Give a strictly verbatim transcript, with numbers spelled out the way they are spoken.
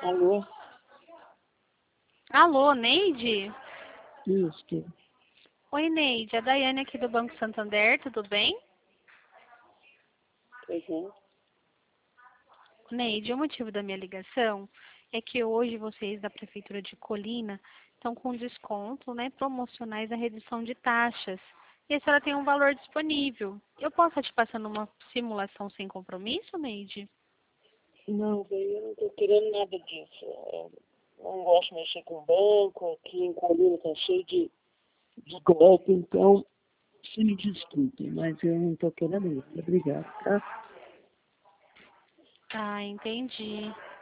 Alô? Alô, Neide? Isso. Oi, Neide. A Daiane aqui do Banco Santander, tudo bem? Uhum. Neide, o motivo da minha ligação é que hoje vocês da Prefeitura de Colina estão com desconto, né, promocionais da redução de taxas. E a senhora tem um valor disponível. Eu posso te passando uma simulação sem compromisso, Neide? Não, velho, eu não tô querendo nada disso. Eu não gosto de mexer com banco, aqui em Colina tá cheio de, de golpe, então, se me desculpem, mas eu não tô querendo isso. Obrigado, tá? Ah, entendi.